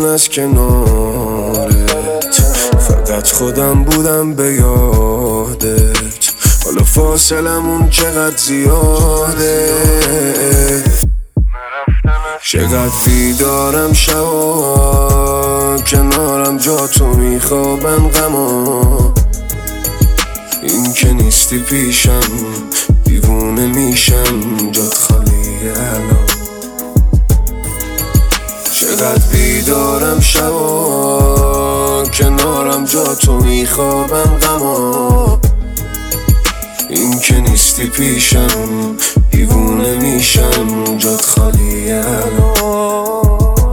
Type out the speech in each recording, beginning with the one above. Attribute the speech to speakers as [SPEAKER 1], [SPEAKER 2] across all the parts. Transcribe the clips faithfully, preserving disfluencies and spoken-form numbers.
[SPEAKER 1] از کنارت، فقط خودم بودم به یادت. حالا فاصلمون چقدر زیاده، چقدر بیدارم شبا کنارم جا تو میخوابم غما. این که نیستی پیشم دیوونه میشم، جات خالیه الان. چقدر بیدارم شبا کنارم جا تو میخوابم غما. این که نیستی پیشم دیوونه میشم، جات خالیه الان.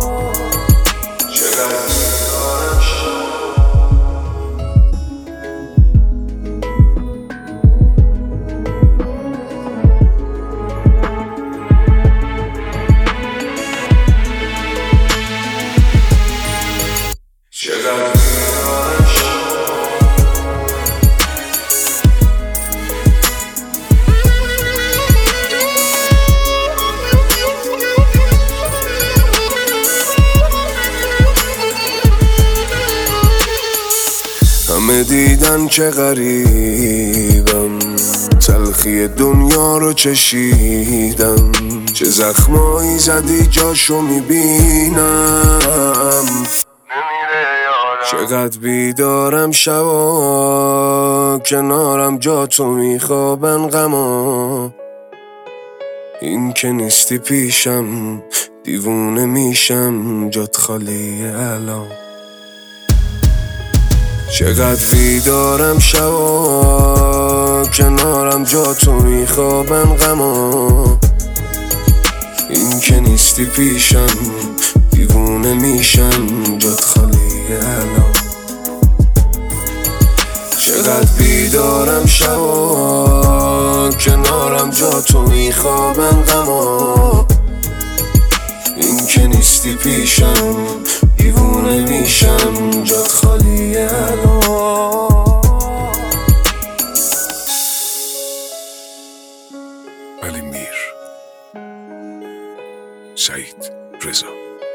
[SPEAKER 1] همه دیدن چه غریبم، تلخی دنیا رو چشیدم. چه زخمایی زدی جاشو میبینم. چقدر بیدارم شبا کنارم جا تو میخوابن غما. این که نیستی پیشم دیوونه میشم، جات خالیه الان. چقدر بیدارم شبا کنارم جا تو میخوابم غما. این که نیستی پیشم دیوونه میشم، جات خالیه الان. چقدر بیدارم شبا کنارم جا تو میخوابم غما. این که نیستی پیشم دیوونه میشم، جات خالیه الان.
[SPEAKER 2] علی میر، سعید رضا.